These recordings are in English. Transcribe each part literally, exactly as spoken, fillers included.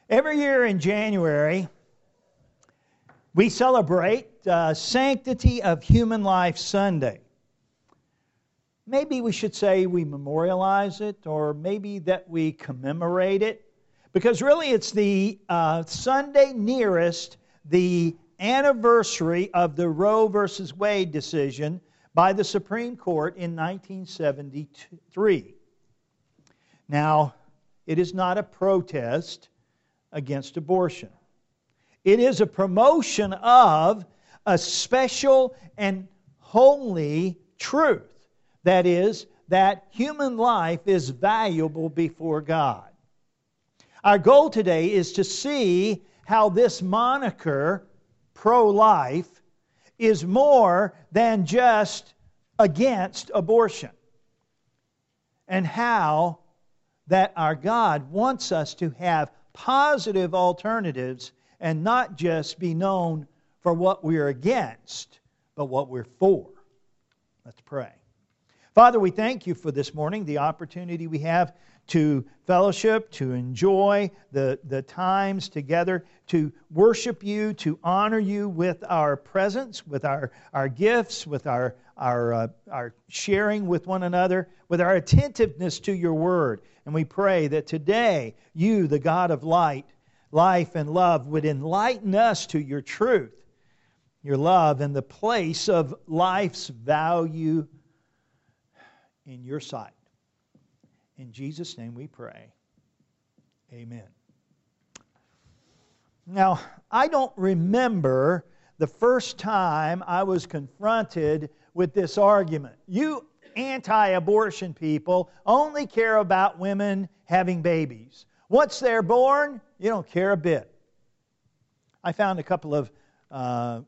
Every year in January, we celebrate uh, Sanctity of Human Life Sunday. Maybe we should say we memorialize it, or maybe that we commemorate it, because really it's the uh, Sunday nearest the anniversary of the Roe versus Wade decision by the Supreme Court in nineteen seventy-three. Now, it is not a protest against abortion. It is a promotion of a special and holy truth. That is, that human life is valuable before God. Our goal today is to see how this moniker, pro-life, is more than just against abortion. And how that our God wants us to have positive alternatives and not just be known for what we're against, but what we're for. Let's pray. Father, we thank you for this morning, the opportunity we have to fellowship, to enjoy the, the times together, to worship you, to honor you with our presence, with our, our gifts, with our, our, uh, our sharing with one another, with our attentiveness to your word. And we pray that today, you, the God of light, life, and love, would enlighten us to your truth, your love, and the place of life's value in your sight. In Jesus' name we pray. Amen. Now, I don't remember the first time I was confronted with this argument. You anti-abortion people only care about women having babies. Once they're born, you don't care a bit. I found a couple of uh,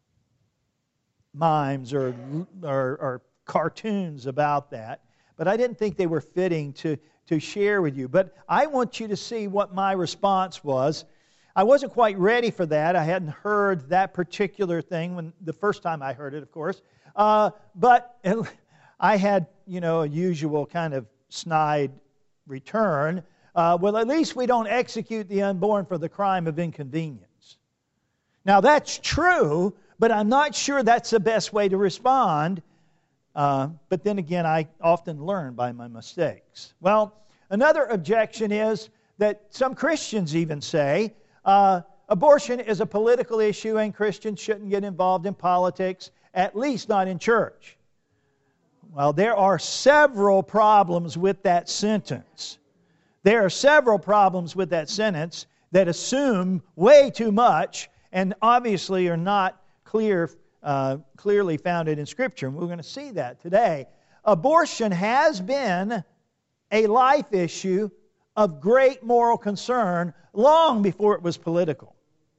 mimes or, or, or cartoons about that, but I didn't think they were fitting to, to share with you. But I want you to see what my response was. I wasn't quite ready for that. I hadn't heard that particular thing when the first time I heard it, of course. Uh, but I had, you know, a usual kind of snide return. Uh, well, at least we don't execute the unborn for the crime of inconvenience. Now, that's true, but I'm not sure that's the best way to respond. Uh, but then again, I often learn by my mistakes. Well, another objection is that some Christians even say uh, abortion is a political issue and Christians shouldn't get involved in politics, at least not in church. Well, there are several problems with that sentence. There are several problems with that sentence that assume way too much and obviously are not clear, uh, clearly founded in Scripture. And we're going to see that today. Abortion has been a life issue of great moral concern long before it was political.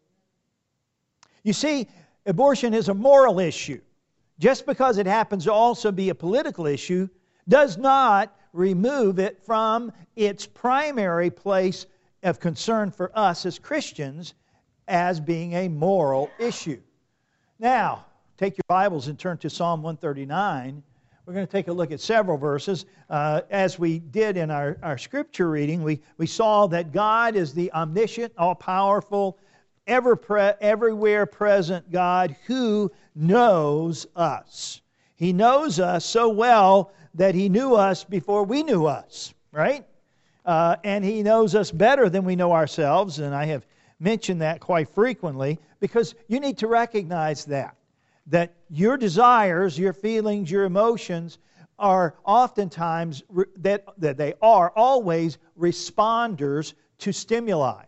You see, abortion is a moral issue. Just because it happens to also be a political issue does not remove it from its primary place of concern for us as Christians as being a moral issue. Now, take your Bibles and turn to Psalm one thirty-nine. We're going to take a look at several verses. Uh, as we did in our, our scripture reading, we, we saw that God is the omniscient, all-powerful, ever pre- everywhere present God who knows us. He knows us so well that He knew us before we knew us, right? Uh, and He knows us better than we know ourselves, and I have mentioned that quite frequently because you need to recognize that, that your desires, your feelings, your emotions are oftentimes, re- that, that they are always responders to stimuli.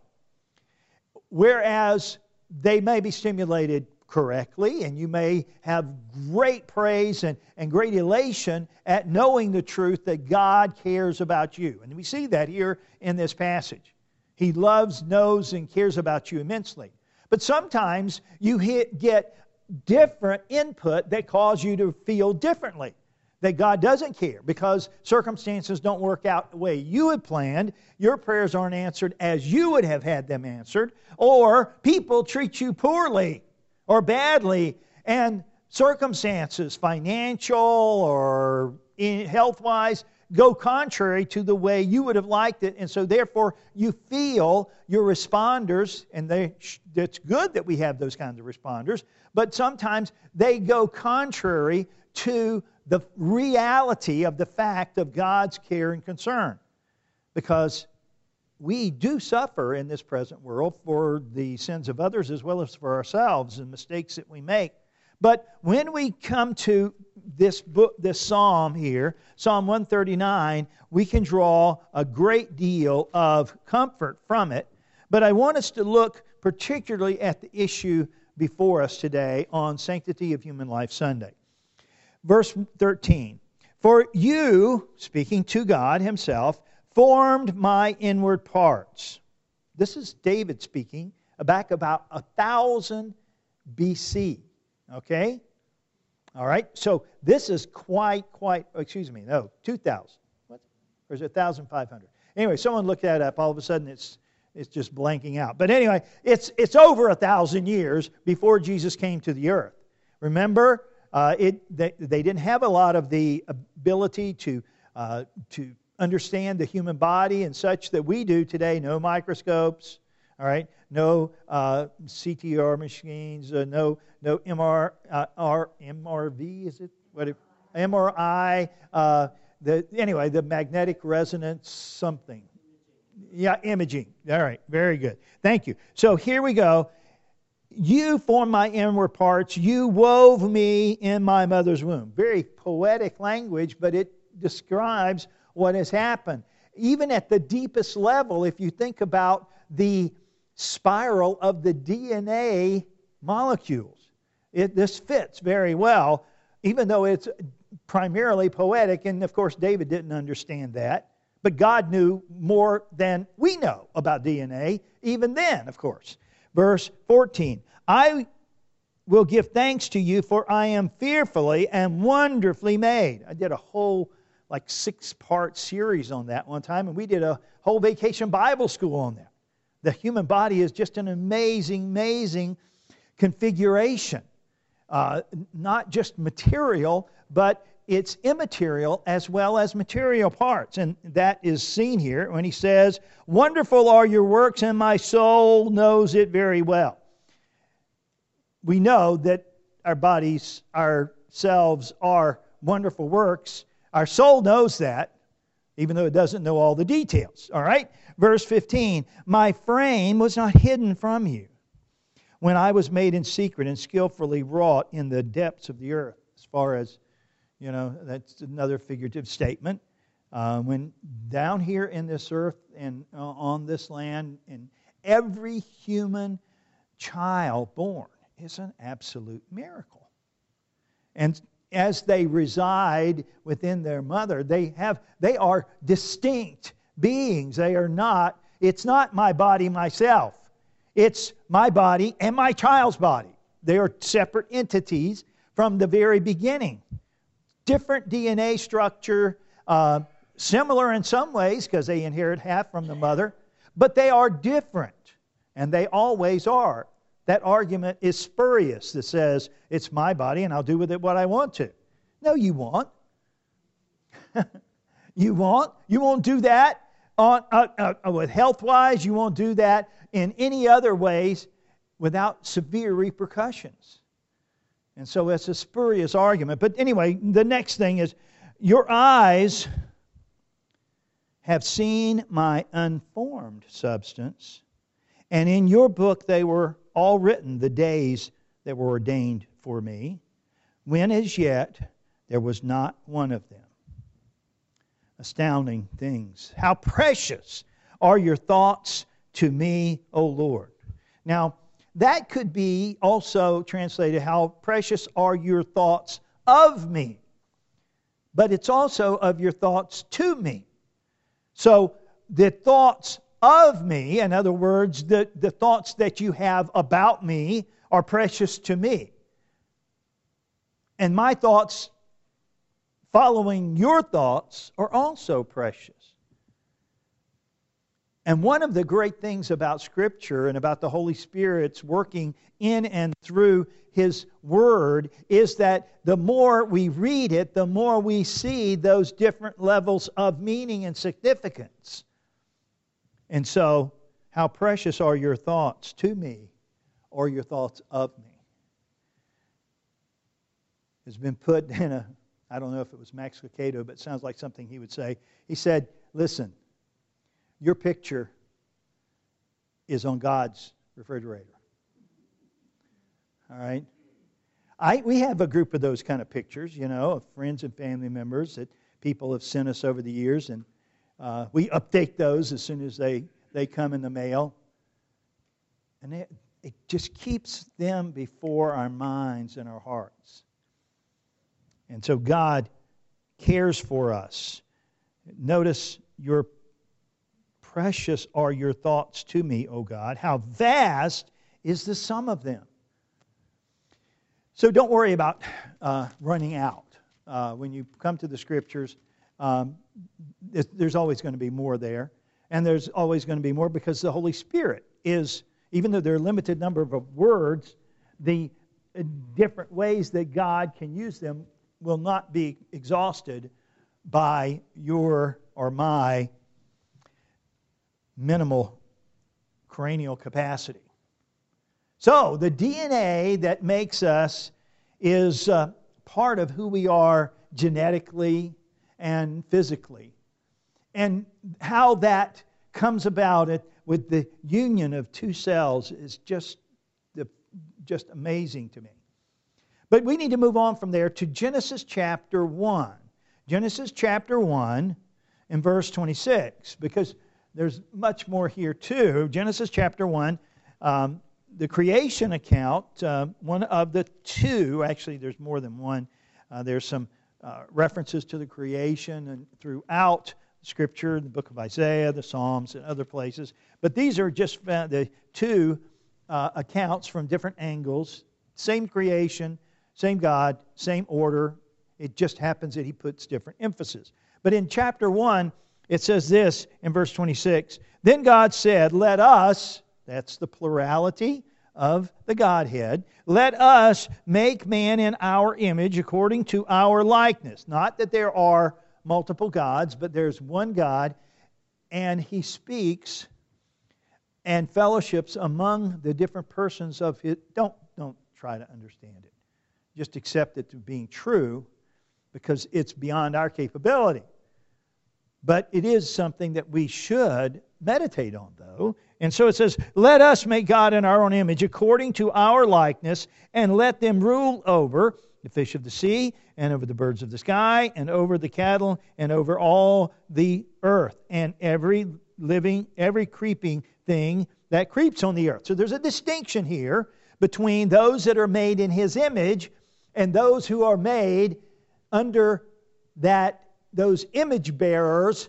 Whereas they may be stimulated correctly, and you may have great praise and, and great elation at knowing the truth that God cares about you. And we see that here in this passage. He loves, knows, and cares about you immensely. But sometimes you hit, get different input that cause you to feel differently. That God doesn't care because circumstances don't work out the way you had planned, your prayers aren't answered as you would have had them answered, or people treat you poorly or badly, and circumstances, financial or health-wise, go contrary to the way you would have liked it. And so therefore you feel your responders, and they, it's good that we have those kinds of responders, but sometimes they go contrary to the reality of the fact of God's care and concern. Because we do suffer in this present world for the sins of others as well as for ourselves and mistakes that we make. But when we come to this book, this psalm here, Psalm one thirty-nine, we can draw a great deal of comfort from it. But I want us to look particularly at the issue before us today on Sanctity of Human Life Sunday. Verse thirteen, "For you," speaking to God Himself, "formed my inward parts." This is David speaking back about one thousand B C. Okay? All right? So this is quite, quite, excuse me, no, two thousand. What? Or is it one thousand five hundred? Anyway, someone look that up. All of a sudden it's it's just blanking out. But anyway, it's it's over a thousand years before Jesus came to the earth. Remember, uh, it they, they didn't have a lot of the ability to uh, to understand the human body and such that we do today. No microscopes, all right? No uh, C T R machines, uh, no no M R, uh, R, M R V, is it? What? It, M R I, uh, the, anyway, the magnetic resonance something. Yeah, imaging. All right, very good. Thank you. So here we go. "You formed my inward parts. You wove me in my mother's womb." Very poetic language, but it describes what has happened. Even at the deepest level, if you think about the spiral of the D N A molecules, it, this fits very well, even though it's primarily poetic. And of course, David didn't understand that. But God knew more than we know about D N A, even then, of course. Verse fourteen, "I will give thanks to you, for I am fearfully and wonderfully made." I did a whole like six-part series on that one time, and we did a whole vacation Bible school on that. The human body is just an amazing, amazing configuration. Uh, not just material, but it's immaterial as well as material parts. And that is seen here when he says, "Wonderful are your works, and my soul knows it very well." We know that our bodies, ourselves, are wonderful works. Our soul knows that, even though it doesn't know all the details. All right? Verse fifteen, "My frame was not hidden from you when I was made in secret and skillfully wrought in the depths of the earth." As far as, you know, that's another figurative statement. Uh, when down here in this earth and uh, on this land, and every human child born is an absolute miracle. And as they reside within their mother, they have they are distinct beings. They are not, it's not my body, myself. It's my body and my child's body. They are separate entities from the very beginning. Different D N A structure, uh, similar in some ways because they inherit half from the mother, but they are different, and they always are. That argument is spurious that says, it's my body and I'll do with it what I want to. No, you won't. You won't. You won't do that on uh, uh, with health-wise. You won't do that in any other ways without severe repercussions. And so it's a spurious argument. But anyway, the next thing is, your eyes have seen my unformed substance, and in your book they were all written, the days that were ordained for me, when as yet there was not one of them. Astounding things. How precious are your thoughts to me, O Lord. Now, that could be also translated, how precious are your thoughts of me. But it's also of your thoughts to me. So the thoughts of me, in other words, the, the thoughts that you have about me are precious to me. And my thoughts following your thoughts are also precious. And one of the great things about Scripture and about the Holy Spirit's working in and through His Word is that the more we read it, the more we see those different levels of meaning and significance. And so, how precious are your thoughts to me, or your thoughts of me? It's been put in a, I don't know if it was Max Lucado, but it sounds like something he would say. He said, listen, your picture is on God's refrigerator. All right? I, we have a group of those kind of pictures, you know, of friends and family members that people have sent us over the years, and uh, we update those as soon as they, they come in the mail. And it, it just keeps them before our minds and our hearts. And so God cares for us. Notice, your precious are your thoughts to me, O God. How vast is the sum of them. So don't worry about uh, running out. Uh, when you come to the Scriptures, um, there's always going to be more there. And there's always going to be more because the Holy Spirit is, even though there are a limited number of words, the different ways that God can use them will not be exhausted by your or my minimal cranial capacity. So, the D N A that makes us is uh, part of who we are genetically and physically. And how that comes about it with the union of two cells is just, the, just amazing to me. But we need to move on from there to Genesis chapter one. Genesis chapter one and verse twenty-six, because there's much more here too. Genesis chapter one, um, the creation account, uh, one of the two, actually there's more than one. Uh, there's some uh, references to the creation and throughout Scripture, the book of Isaiah, the Psalms, and other places. But these are just the two uh, accounts from different angles. Same creation, same God, same order. It just happens that he puts different emphasis. But in chapter one, it says this in verse twenty-six, "Then God said, let us," that's the plurality of the Godhead, "let us make man in our image according to our likeness." Not that there are multiple gods, but there's one God, and He speaks and fellowships among the different persons of His. Don't, don't try to understand it. Just accept it to being true, because it's beyond our capability. But it is something that we should meditate on, though. And so it says, let us make God in our own image, according to our likeness, and let them rule over the fish of the sea, and over the birds of the sky, and over the cattle, and over all the earth, and every living, every creeping thing that creeps on the earth. So there's a distinction here between those that are made in His image and those who are made under that those image bearers'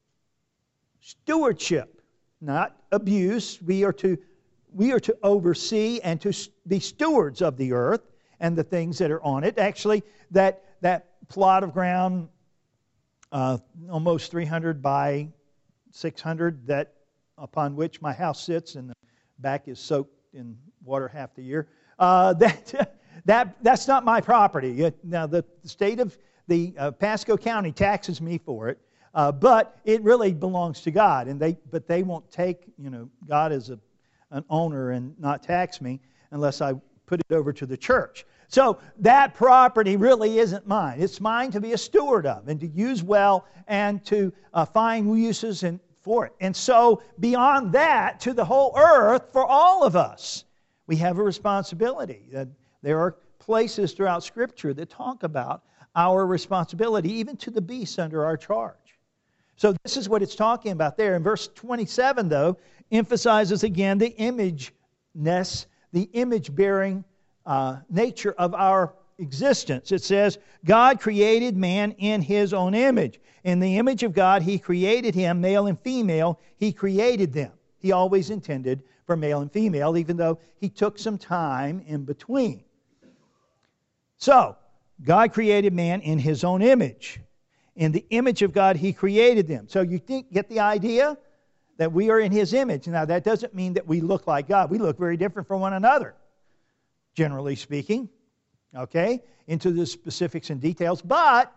stewardship, not abuse. We are to we are to oversee and to be stewards of the earth and the things that are on it. Actually, that that plot of ground, uh, almost three hundred by six hundred, that upon which my house sits, and the back is soaked in water half the year. Uh, that that that's not my property. Now the state of The uh, Pasco County taxes me for it, uh, but it really belongs to God. And they, but they won't take, you know, God as a, an owner and not tax me unless I put it over to the church. So that property really isn't mine. It's mine to be a steward of and to use well and to uh, find uses and for it. And so beyond that, to the whole earth, for all of us, we have a responsibility. Uh, there are places throughout Scripture that talk about our responsibility, even to the beasts under our charge. So this is what it's talking about there. In verse twenty-seven, though, emphasizes again the imageness, the image-bearing uh, nature of our existence. It says, God created man in His own image. In the image of God, He created him, male and female, He created them. He always intended for male and female, even though He took some time in between. So, God created man in His own image. In the image of God, He created them. So you think, get the idea? that we are in His image. Now, that doesn't mean that we look like God. We look very different from one another, generally speaking, okay, into the specifics and details. But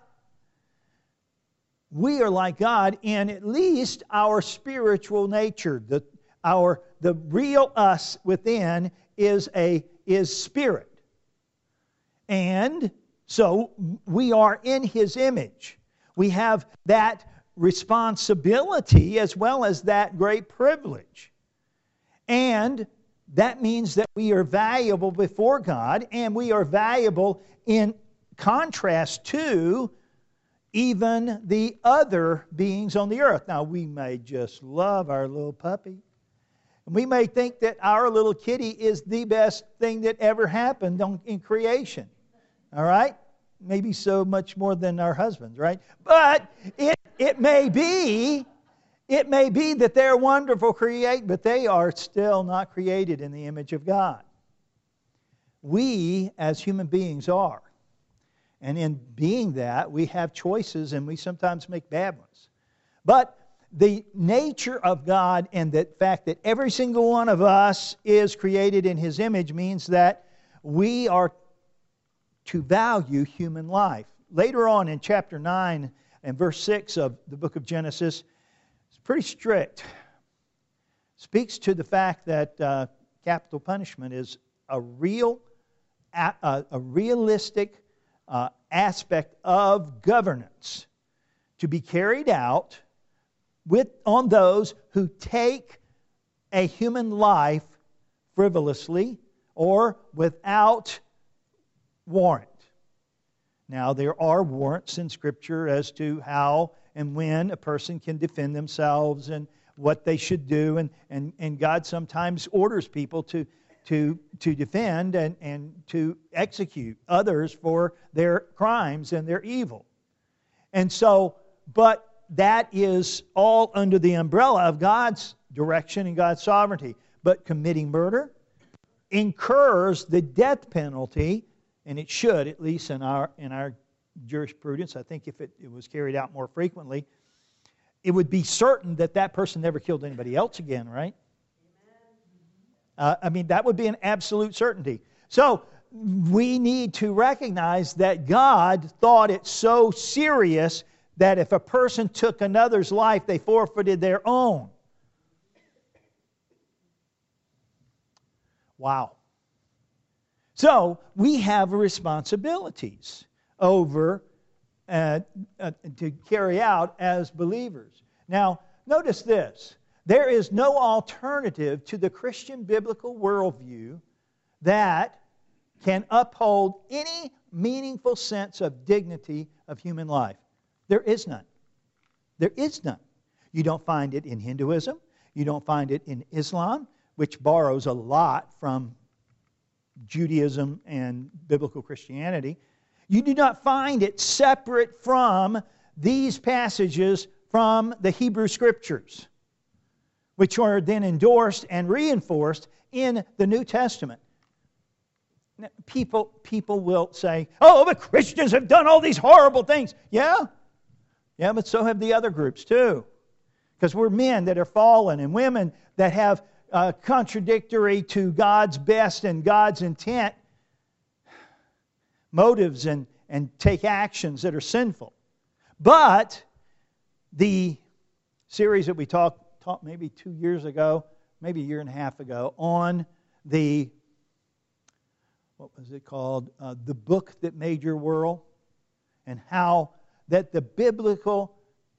we are like God in at least our spiritual nature. The, our, the real us within is, a, is spirit. And so we are in His image. We have that responsibility as well as that great privilege. And that means that we are valuable before God, and we are valuable in contrast to even the other beings on the earth. Now, we may just love our little puppy. We may think that our little kitty is the best thing that ever happened on, in creation. All right? Maybe so much more than our husbands, right? But it, it may be, it may be that they're wonderful create, but they are still not created in the image of God. We, as human beings, are. And in being that, we have choices, and we sometimes make bad ones. But the nature of God and the fact that every single one of us is created in His image means that we are to value human life. Later on in chapter nine and verse six of the book of Genesis, it's pretty strict. Speaks to the fact that uh, capital punishment is a real, a, a realistic uh, aspect of governance to be carried out with on those who take a human life frivolously or without warrant. Now, there are warrants in Scripture as to how and when a person can defend themselves and what they should do, and, and, and God sometimes orders people to, to, to defend and, and to execute others for their crimes and their evil. And so, but that is all under the umbrella of God's direction and God's sovereignty. But committing murder incurs the death penalty, and it should, at least in our in our jurisprudence. I think if it, it was carried out more frequently, it would be certain that that person never killed anybody else again, right? Uh, I mean, that would be an absolute certainty. So we need to recognize that God thought it so serious that if a person took another's life, they forfeited their own. Wow. So we have responsibilities over uh, uh, to carry out as believers. Now, notice this. There is no alternative to the Christian biblical worldview that can uphold any meaningful sense of dignity of human life. There is none. There is none. You don't find it in Hinduism. You don't find it in Islam, which borrows a lot from Judaism and biblical Christianity. You do not find it separate from these passages from the Hebrew Scriptures, which are then endorsed and reinforced in the New Testament. Now, people, people will say, oh, but Christians have done all these horrible things. Yeah, yeah, but so have the other groups too. Because we're men that are fallen and women that have uh, contradictory to God's best and God's intent motives and, and take actions that are sinful. But the series that we talked, talked maybe two years ago, maybe a year and a half ago, on the, what was it called? Uh, the book that made your world, and how that the biblical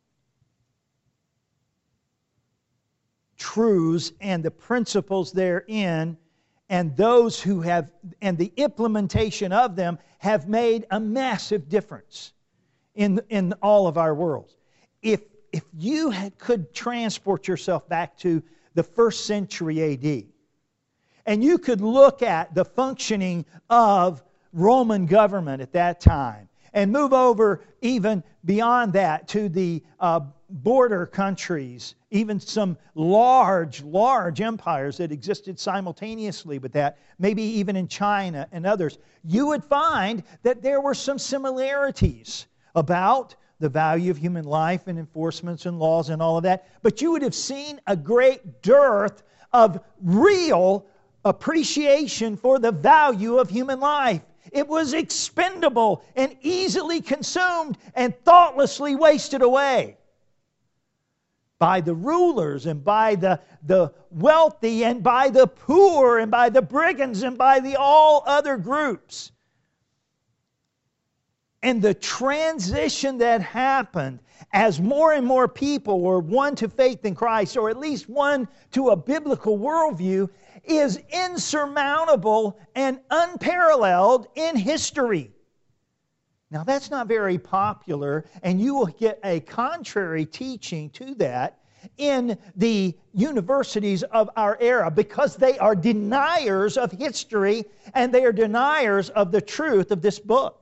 truths and the principles therein and those who have, and the implementation of them have made a massive difference in, in all of our worlds. If, if you had, could transport yourself back to the first century A D, and you could look at the functioning of Roman government at that time, and move over even beyond that to the uh, border countries, even some large, large empires that existed simultaneously with that, maybe even in China and others, you would find that there were some similarities about the value of human life and enforcements and laws and all of that. But you would have seen a great dearth of real appreciation for the value of human life. It was expendable and easily consumed and thoughtlessly wasted away by the rulers and by the, the wealthy and by the poor and by the brigands and by the all other groups. And the transition that happened as more and more people were won to faith in Christ, or at least won to a biblical worldview, is insurmountable and unparalleled in history. Now, that's not very popular, and you will get a contrary teaching to that in the universities of our era, because they are deniers of history and they are deniers of the truth of this book.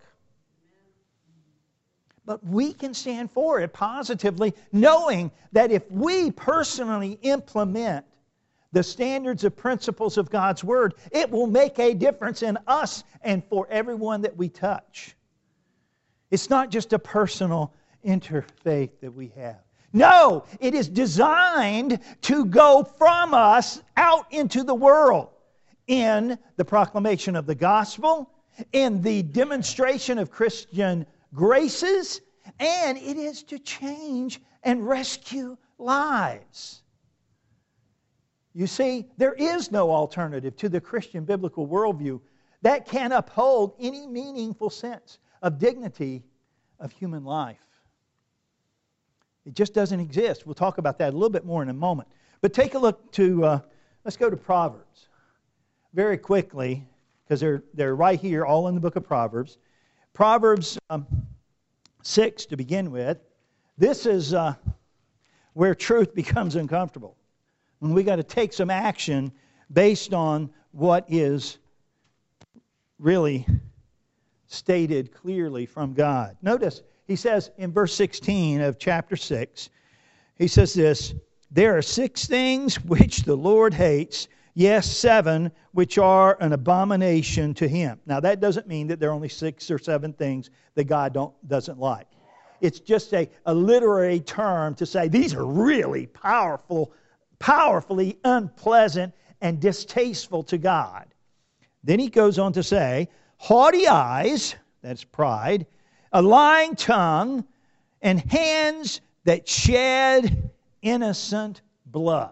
But we can stand for it positively, knowing that if we personally implement the standards and principles of God's Word, it will make a difference in us and for everyone that we touch. It's not just a personal interfaith that we have. No, it is designed to go from us out into the world in the proclamation of the gospel, in the demonstration of Christian graces, and it is to change and rescue lives. You see, there is no alternative to the Christian biblical worldview that can uphold any meaningful sense of dignity of human life. It just doesn't exist. We'll talk about that a little bit more in a moment. But take a look to, uh, let's go to Proverbs very quickly, because they're, they're right here, all in the book of Proverbs. Proverbs um, six to begin with. This is uh, where truth becomes uncomfortable. When we got to take some action based on what is really stated clearly from God. Notice, he says in verse sixteen of chapter six, he says this, "There are six things which the Lord hates, yes, seven which are an abomination to Him." Now that doesn't mean that there are only six or seven things that God don't, doesn't like. It's just a, a literary term to say these are really powerful, powerfully unpleasant and distasteful to God. Then he goes on to say, haughty eyes, that's pride, a lying tongue, and hands that shed innocent blood.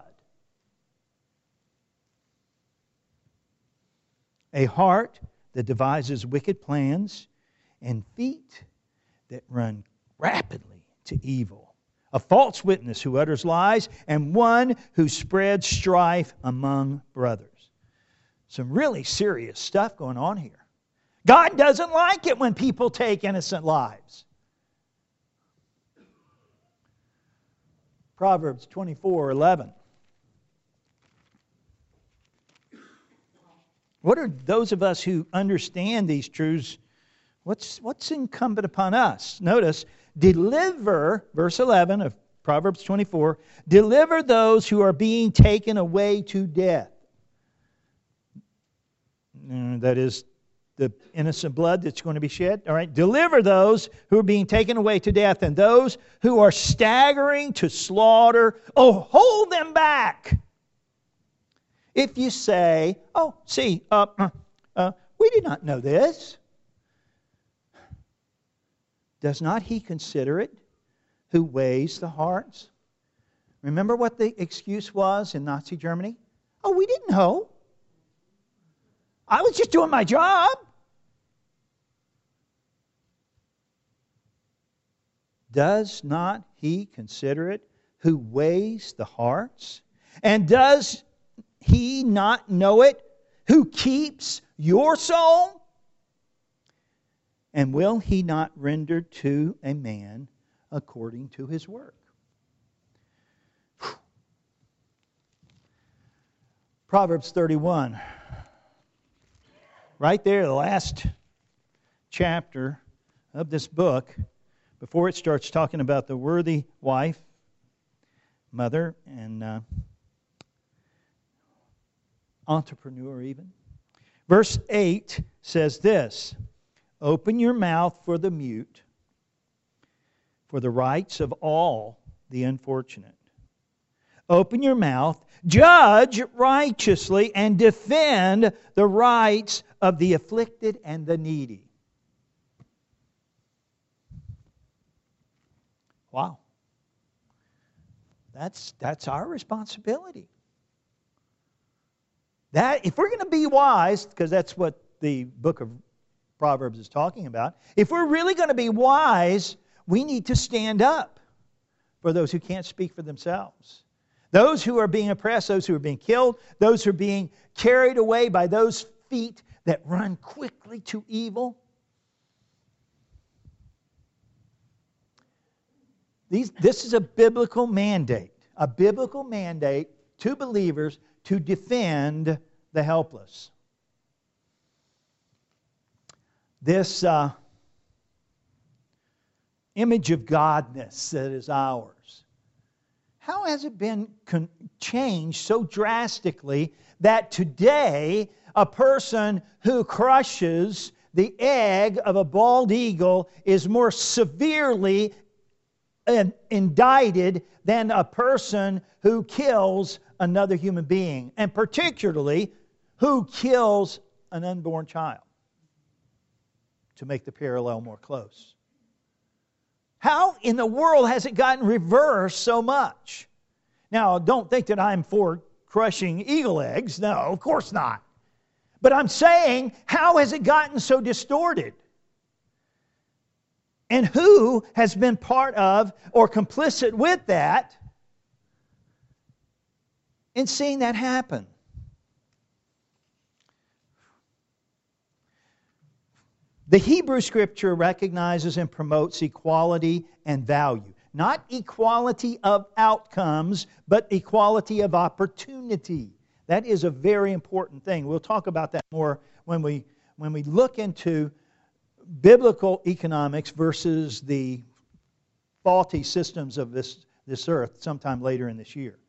A heart that devises wicked plans, and feet that run rapidly to evil. A false witness who utters lies, and one who spreads strife among brothers. Some really serious stuff going on here. God doesn't like it when people take innocent lives. Proverbs twenty-four eleven. What are those of us who understand these truths, what's, what's incumbent upon us? Notice, deliver, verse eleven of Proverbs twenty-four, deliver those who are being taken away to death. That is the innocent blood that's going to be shed. All right, deliver those who are being taken away to death, and those who are staggering to slaughter. Oh, hold them back. If you say, oh, see, uh, uh, uh, we did not know this. Does not He consider it who weighs the hearts? Remember what the excuse was in Nazi Germany? Oh, we didn't know. I was just doing my job. Does not He consider it who weighs the hearts? And does He not know it who keeps your soul? And will He not render to a man according to his work? Whew. Proverbs thirty-one. Right there, the last chapter of this book, before it starts talking about the worthy wife, mother, and uh, entrepreneur even. Verse eight says this, open your mouth for the mute, for the rights of all the unfortunate. Open your mouth, judge righteously, and defend the rights of the afflicted and the needy. Wow. That's, that's our responsibility. That, if we're going to be wise, because that's what the book of Proverbs is talking about, if we're really going to be wise, we need to stand up for those who can't speak for themselves. Those who are being oppressed, those who are being killed, those who are being carried away by those feet that run quickly to evil. These, this is a biblical mandate, a biblical mandate to believers to defend the helpless. This uh, image of Godness that is ours, how has it been con- changed so drastically that today a person who crushes the egg of a bald eagle is more severely indicted than a person who kills another human being, and particularly who kills an unborn child, to make the parallel more close? How in the world has it gotten reversed so much? Now, don't think that I'm for crushing eagle eggs. No, of course not. But I'm saying, how has it gotten so distorted? And who has been part of or complicit with that in seeing that happen? The Hebrew Scripture recognizes and promotes equality and value. Not equality of outcomes, but equality of opportunity. That is a very important thing. We'll talk about that more when we, when we look into biblical economics versus the faulty systems of this, this earth sometime later in this year.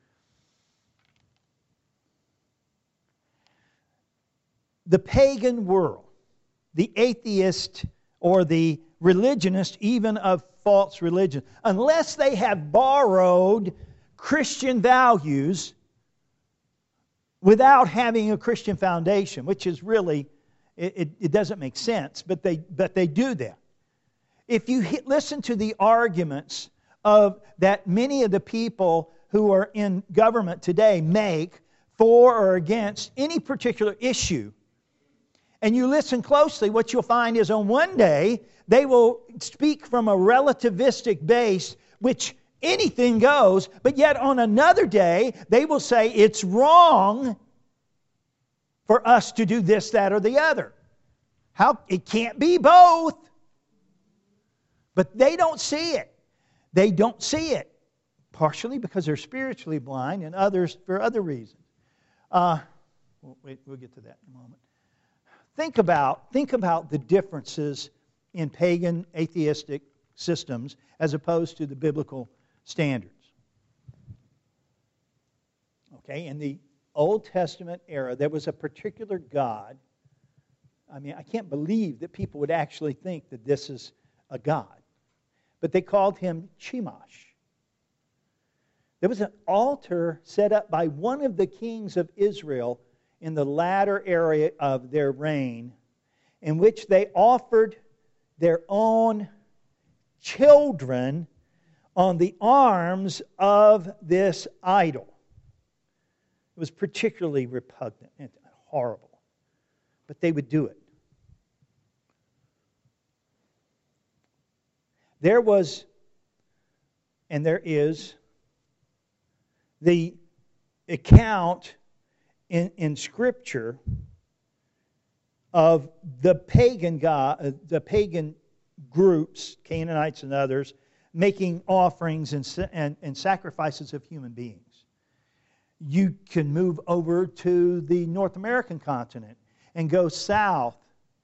The pagan world, the atheist or the religionist, even of false religion, unless they have borrowed Christian values without having a Christian foundation, which is really, it, it, it doesn't make sense, but they, but they do that. If you hit, listen to the arguments of that many of the people who are in government today make for or against any particular issue, and you listen closely, what you'll find is on one day, they will speak from a relativistic base, which anything goes, but yet on another day, they will say it's wrong for us to do this, that, or the other. How? It can't be both. But they don't see it. They don't see it. Partially because they're spiritually blind, and others for other reasons. Uh, wait, we'll get to that in a moment. Think about, think about the differences in pagan atheistic systems as opposed to the biblical standards. Okay, in the Old Testament era, there was a particular god. I mean, I can't believe that people would actually think that this is a god. But they called him Chemosh. There was an altar set up by one of the kings of Israel in the latter area of their reign, in which they offered their own children on the arms of this idol. It was particularly repugnant and horrible, but they would do it. There was, and there is, the account in, in Scripture of the pagan God, the pagan groups, Canaanites and others, making offerings and, and, and sacrifices of human beings. You can move over to the North American continent and go south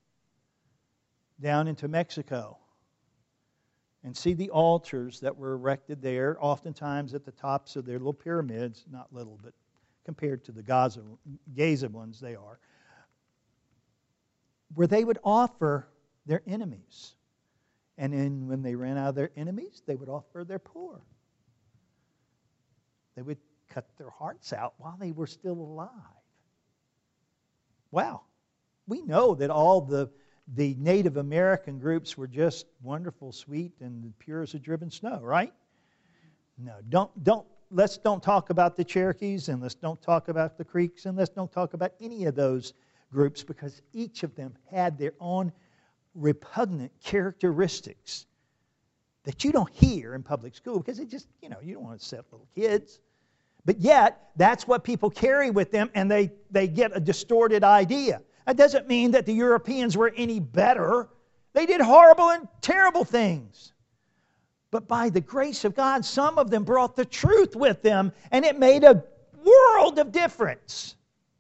down into Mexico and see the altars that were erected there, oftentimes at the tops of their little pyramids, not little, but compared to the Gaza, Gaza ones they are, where they would offer their enemies And then when they ran out of their enemies, they would offer their poor. They would cut their hearts out while they were still alive. Wow. We know that all the, the Native American groups were just wonderful, sweet, and pure as a driven snow, right? No, don't, don't, let's don't talk about the Cherokees, and let's don't talk about the Creeks, and let's don't talk about any of those groups, because each of them had their own repugnant characteristics that you don't hear in public school, because it just, you know, you don't want to set little kids. But yet, that's what people carry with them, and they, they get a distorted idea. That doesn't mean that the Europeans were any better. They did horrible and terrible things. But by the grace of God, some of them brought the truth with them, and it made a world of difference.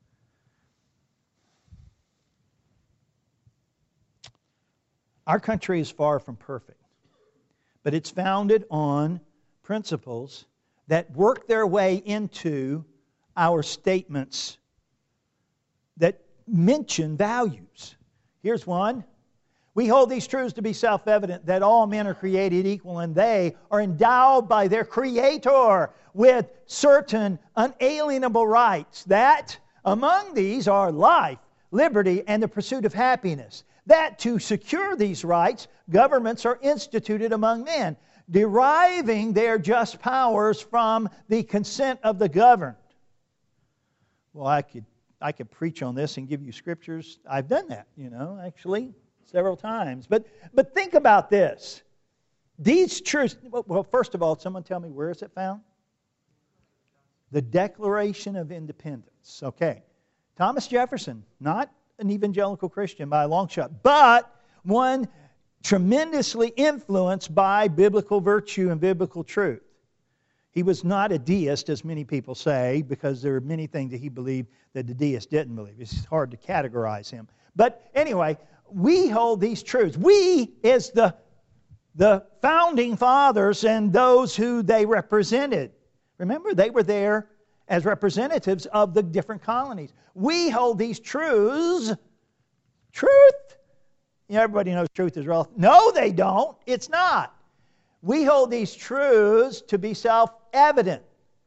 Our country is far from perfect, but it's founded on principles that work their way into our statements that mention values. Here's one. We hold these truths to be self-evident, that all men are created equal, and they are endowed by their Creator with certain unalienable rights, that among these are life, liberty, and the pursuit of happiness. That to secure these rights, governments are instituted among men, deriving their just powers from the consent of the governed. Well, I could I could preach on this and give you scriptures. I've done that, you know, actually, several times. But but think about this. These truths, well, first of all, someone tell me, where is it found? The Declaration of Independence. Okay. Thomas Jefferson, not an evangelical Christian by a long shot, but one tremendously influenced by biblical virtue and biblical truth. He was not a deist, as many people say, because there are many things that he believed that the deists didn't believe. It's hard to categorize him. But anyway, we hold these truths. We, as the, the founding fathers and those who they represented. Remember, they were there as representatives of the different colonies. We hold these truths. Truth? You know, everybody knows truth is relative. No, they don't. It's not. We hold these truths to be self-evident.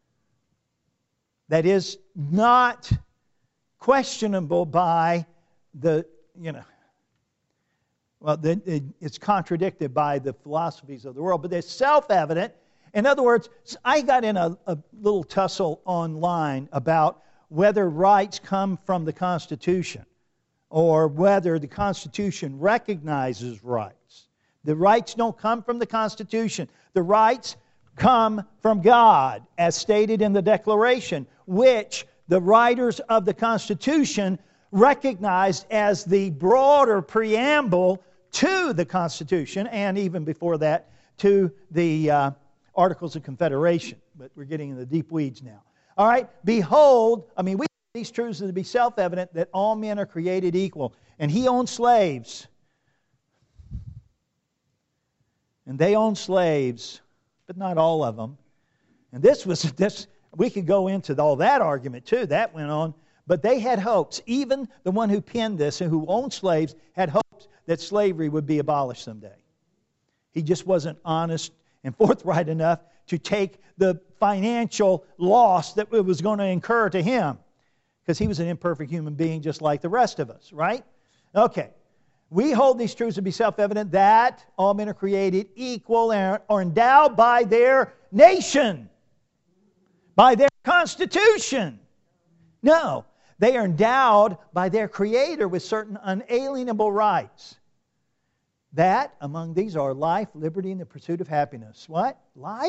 That is not questionable by the, you know, well, the, it's contradicted by the philosophies of the world, but they're self-evident. In other words, I got in a, a little tussle online about whether rights come from the Constitution, or whether the Constitution recognizes rights. The rights don't come from the Constitution. The rights come from God, as stated in the Declaration, which the writers of the Constitution recognized as the broader preamble to the Constitution, and even before that, to the uh, Articles of Confederation. But we're getting in the deep weeds now. All right, behold, I mean, we these truths to be self-evident, that all men are created equal. And he owned slaves. And they owned slaves, but not all of them. And this was, this we could go into all that argument too. That went on. But they had hopes. Even the one who penned this and who owned slaves had hopes that slavery would be abolished someday. He just wasn't honest and forthright enough to take the financial loss that it was going to incur to him. Because he was an imperfect human being just like the rest of us, right? Okay. We hold these truths to be self-evident, that all men are created equal and are endowed by their nation, by their constitution. No, they are endowed by their Creator with certain unalienable rights. That, among these, are life, liberty, and the pursuit of happiness. What? Life?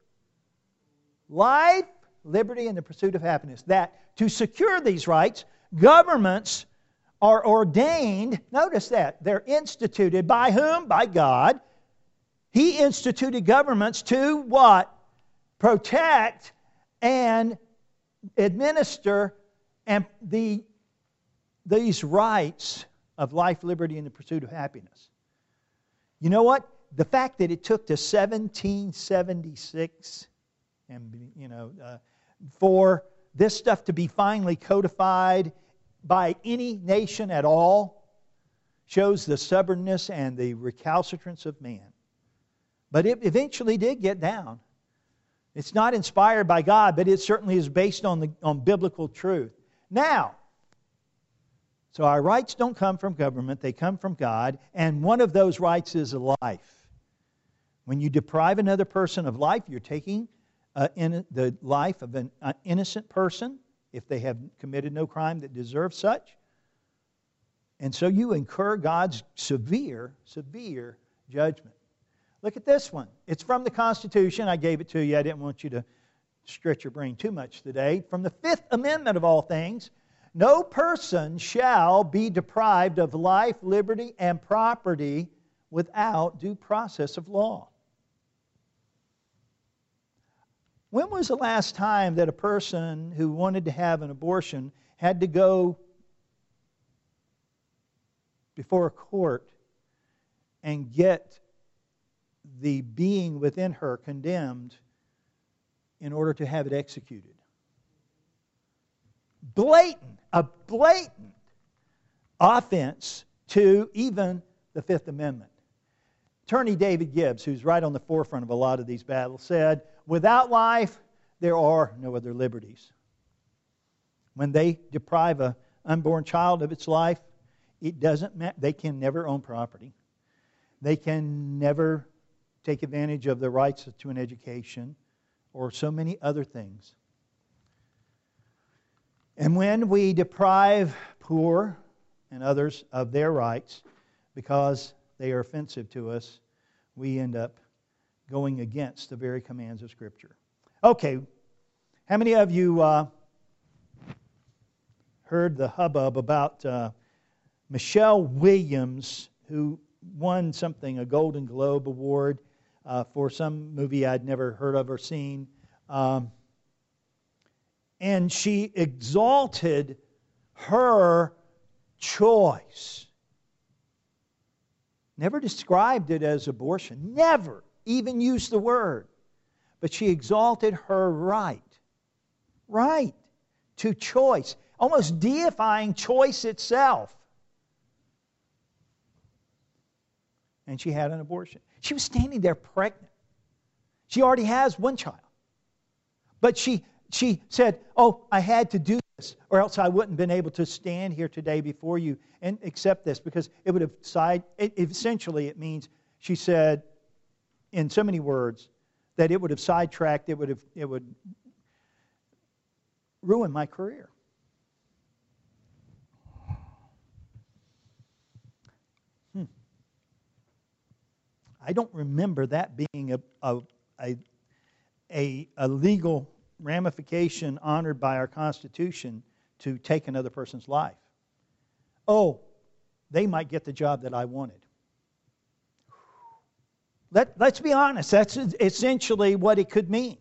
Life, liberty, and the pursuit of happiness. That to secure these rights, governments are ordained, notice that, they're instituted by whom? By God. He instituted governments to what? Protect and administer and the, these rights of life, liberty, and the pursuit of happiness. You know what? The fact that it took to seventeen seventy-six and, you know, uh, for this stuff to be finally codified by any nation at all, shows the stubbornness and the recalcitrance of man. But it eventually did get down. It's not inspired by God, but it certainly is based on, the, on biblical truth. Now, so our rights don't come from government, they come from God, and one of those rights is life. When you deprive another person of life, you're taking uh, in the life of an uh, innocent person, if they have committed no crime that deserves such. And so you incur God's severe, severe judgment. Look at this one. It's from the Constitution. I gave it to you. I didn't want you to stretch your brain too much today. From the Fifth Amendment of all things, no person shall be deprived of life, liberty, and property without due process of law. When was the last time that a person who wanted to have an abortion had to go before a court and get the being within her condemned in order to have it executed? Blatant, a blatant offense to even the Fifth Amendment. Attorney David Gibbs, who's right on the forefront of a lot of these battles, said, without life, there are no other liberties. When they deprive an unborn child of its life, it doesn't matter. They can never own property. They can never take advantage of the rights to an education or so many other things. And when we deprive poor and others of their rights because they are offensive to us, we end up going against the very commands of Scripture. Okay, how many of you uh, heard the hubbub about uh, Michelle Williams, who won something, a Golden Globe Award uh, for some movie I'd never heard of or seen. Um, and she exalted her choice. Never described it as abortion. Never even used the word. But she exalted her right. Right to choice. Almost deifying choice itself. And she had an abortion. She was standing there pregnant. She already has one child. But she, she said, oh, I had to do this, or else I wouldn't have been able to stand here today before you and accept this, because it would have side, it, essentially it means, she said, in so many words, that it would have sidetracked, it would have, it would ruin my career. Hmm. I don't remember that being a, a, a, a, a legal ramification honored by our Constitution to take another person's life. Oh, they might get the job that I wanted. Let, let's be honest, that's essentially what it could mean.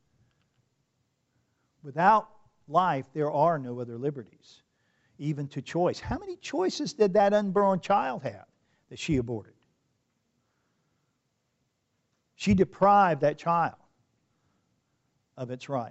Without life, there are no other liberties, even to choice. How many choices did that unborn child have that she aborted? She deprived that child of its rights.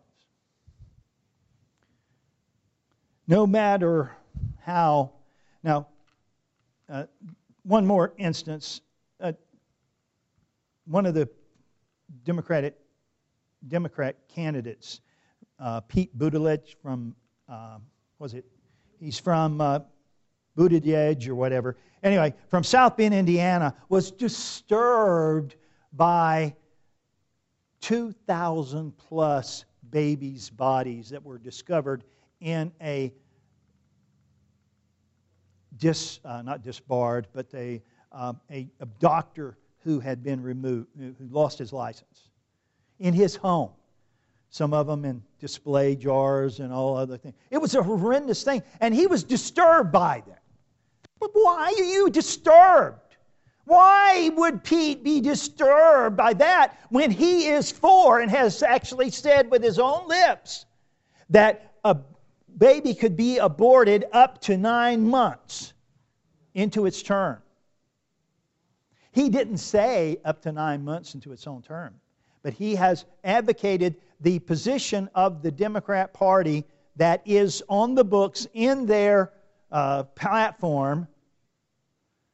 No matter how. Now, uh, one more instance. Uh, one of the Democratic Democrat candidates, uh, Pete Buttigieg from, uh, was it? He's from uh, Buttigieg or whatever. Anyway, from South Bend, Indiana, was disturbed by two thousand plus babies' bodies that were discovered in a dis, uh, not disbarred, but a, um, a, a doctor who had been removed, who lost his license, in his home. Some of them in display jars and all other things. It was a horrendous thing, and he was disturbed by that. But why are you disturbed? Why would Pete be disturbed by that when he is for and has actually said with his own lips that a baby could be aborted up to nine months into its term? He didn't say up to nine months into its own term, but he has advocated the position of the Democrat Party that is on the books in their uh, platform,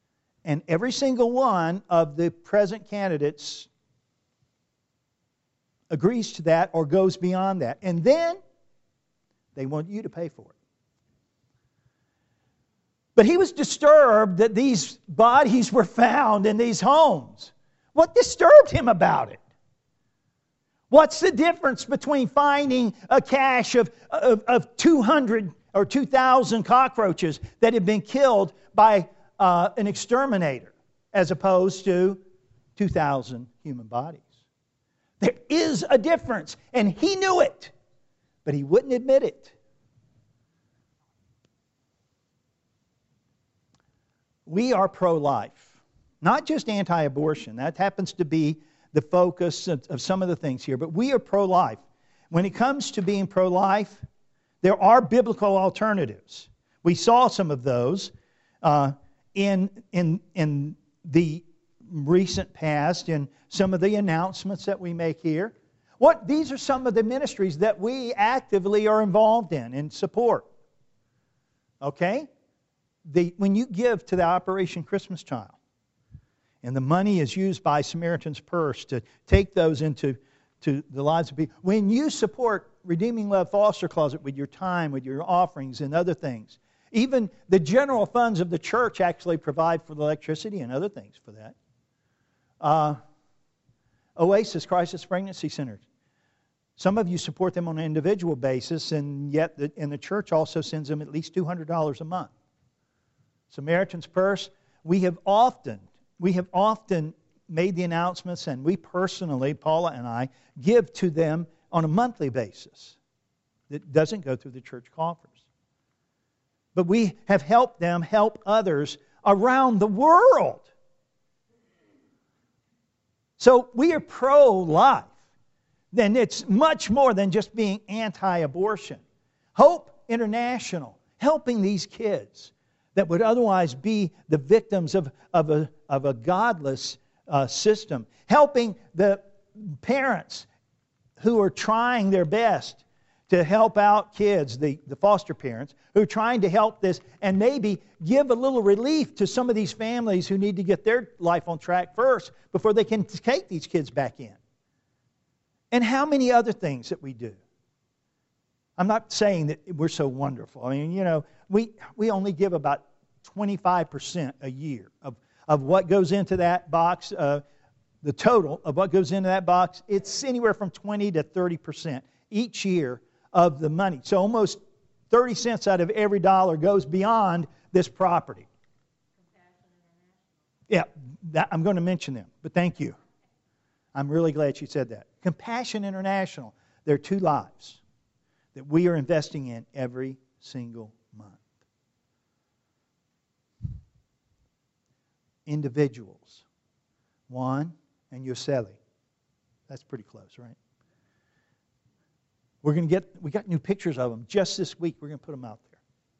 And every single one of the present candidates agrees to that or goes beyond that. And then they want you to pay for it. But he was disturbed that these bodies were found in these homes. What disturbed him about it? What's the difference between finding a cache of, of, of two hundred or two thousand cockroaches that had been killed by uh, an exterminator as opposed to two thousand human bodies? There is a difference, and he knew it, but he wouldn't admit it. We are pro-life, not just anti-abortion. That happens to be the focus of, of some of the things here, but we are pro-life. When it comes to being pro-life, there are biblical alternatives. We saw some of those uh, in, in, in the recent past, in some of the announcements that we make here. What, these are some of the ministries that we actively are involved in and support. Okay? The, when you give to the Operation Christmas Child, and the money is used by Samaritan's Purse to take those into to the lives of people, when you support Redeeming Love Foster Closet with your time, with your offerings and other things, even the general funds of the church actually provide for the electricity and other things for that. Uh, Oasis Crisis Pregnancy Centers. Some of you support them on an individual basis, and yet the, and the church also sends them at least two hundred dollars a month. Samaritan's Purse, we have often, we have often made the announcements, and we personally, Paula and I, give to them on a monthly basis. It doesn't go through the church coffers. But we have helped them help others around the world. So we are pro-life. Then it's much more than just being anti-abortion. Hope International, helping these kids that would otherwise be the victims of, of, a, of a godless uh, system. Helping the parents who are trying their best to help out kids, the, the foster parents, who are trying to help this and maybe give a little relief to some of these families who need to get their life on track first before they can take these kids back in. And how many other things that we do. I'm not saying that we're so wonderful. I mean, you know, we, we only give about twenty-five percent a year of, of what goes into that box, uh, the total of what goes into that box. It's anywhere from twenty to thirty percent each year of the money. So almost thirty cents out of every dollar goes beyond this property. Yeah, that, I'm going to mention them, but thank you. I'm really glad you said that. Compassion International, there are two lives that we are investing in every single month. Individuals. Juan and Yoseli. That's pretty close, right? We're going to get, we got new pictures of them just this week. We're going to put them out there.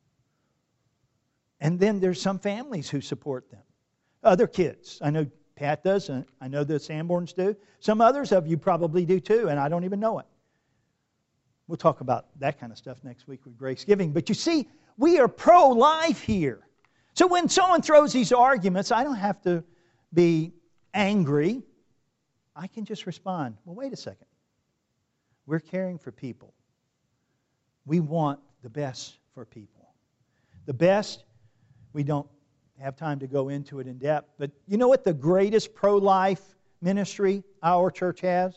And then there's some families who support them. Other kids. I know Pat does, and I know the Sanborns do. Some others of you probably do too, and I don't even know it. We'll talk about that kind of stuff next week with Grace Giving. But you see, we are pro-life here. So when someone throws these arguments, I don't have to be angry. I can just respond, well, wait a second. We're caring for people. We want the best for people. The best, we don't have time to go into it in depth, but you know what the greatest pro-life ministry our church has?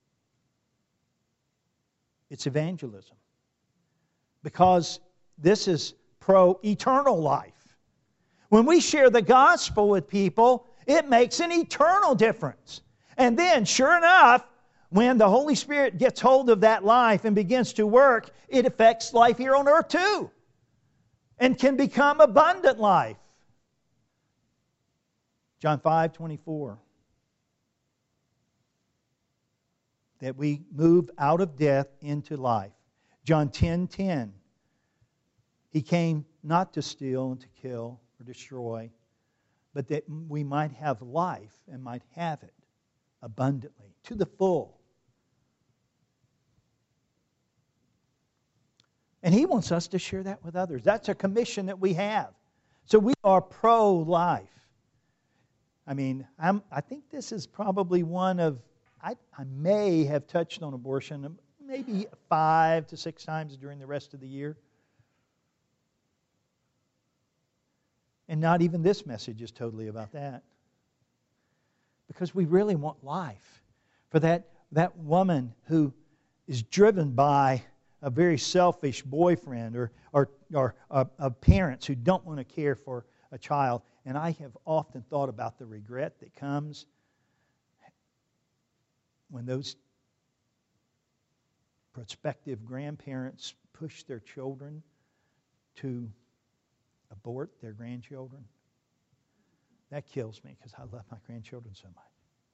It's evangelism. Because this is pro-eternal life. When we share the gospel with people, it makes an eternal difference. And then, sure enough, when the Holy Spirit gets hold of that life and begins to work, it affects life here on earth too. And can become abundant life. John five twenty-four. That we move out of death into life. John ten ten. He came not to steal and to kill or destroy, but that we might have life and might have it abundantly, to the full. And He wants us to share that with others. That's a commission that we have. So we are pro-life. I mean, I'm, I think this is probably one of, I, I may have touched on abortion maybe five to six times during the rest of the year. And not even this message is totally about that. Because we really want life. For that, that woman who is driven by a very selfish boyfriend or, or, or uh, uh, parents who don't want to care for a child. And I have often thought about the regret that comes when those prospective grandparents push their children to abort their grandchildren. That kills me because I love my grandchildren so much.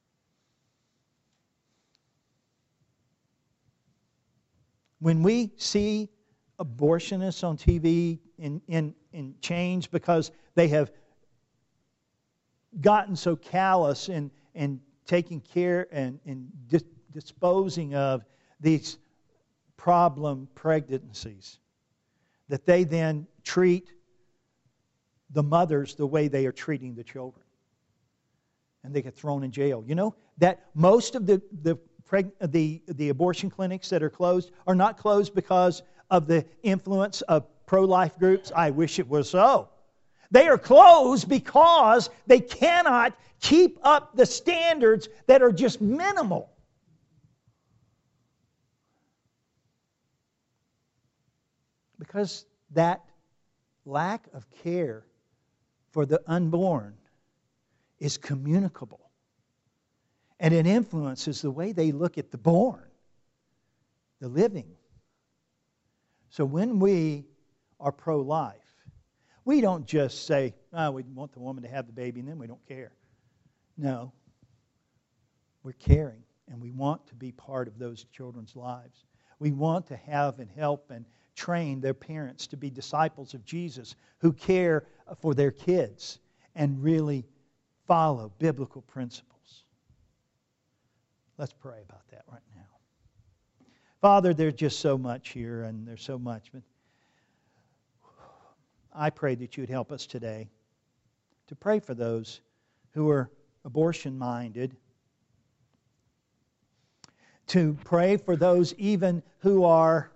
When we see abortionists on T V in, in, in change because they have gotten so callous in, in taking care and in dis- disposing of these problem pregnancies, that they then treat the mothers the way they are treating the children. And they get thrown in jail. You know that most of the, the, preg- the, the abortion clinics that are closed are not closed because of the influence of pro-life groups. I wish it was so. They are closed because they cannot keep up the standards that are just minimal. Because that lack of care for the unborn is communicable. And it influences the way they look at the born, the living. So when we are pro-life, we don't just say, oh, we want the woman to have the baby and then we don't care. No. We're caring and we want to be part of those children's lives. We want to have and help and train their parents to be disciples of Jesus who care for their kids and really follow biblical principles. Let's pray about that right now. Father, there's just so much here and there's so much. But I pray that you would help us today to pray for those who are abortion-minded, to pray for those even who are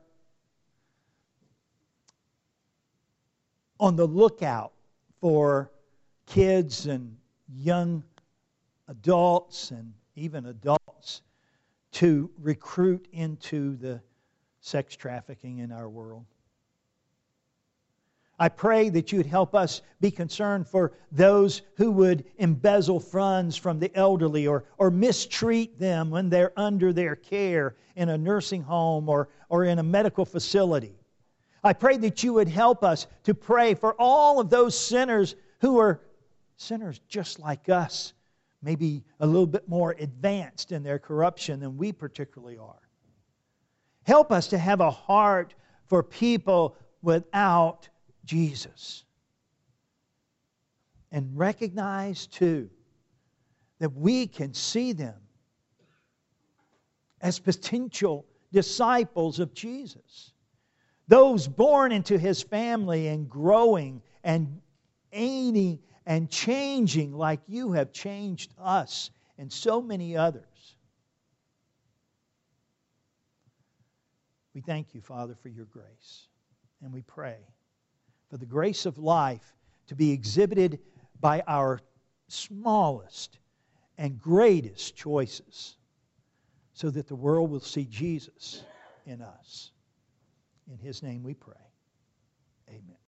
on the lookout for kids and young adults and even adults to recruit into the sex trafficking in our world. I pray that you'd help us be concerned for those who would embezzle funds from the elderly or, or mistreat them when they're under their care in a nursing home or, or in a medical facility. I pray that you would help us to pray for all of those sinners who are sinners just like us, maybe a little bit more advanced in their corruption than we particularly are. Help us to have a heart for people without Jesus. And recognize, too, that we can see them as potential disciples of Jesus. Those born into His family and growing and aiding and changing like you have changed us and so many others. We thank you, Father, for your grace. And we pray for the grace of life to be exhibited by our smallest and greatest choices so that the world will see Jesus in us. In His name we pray. Amen.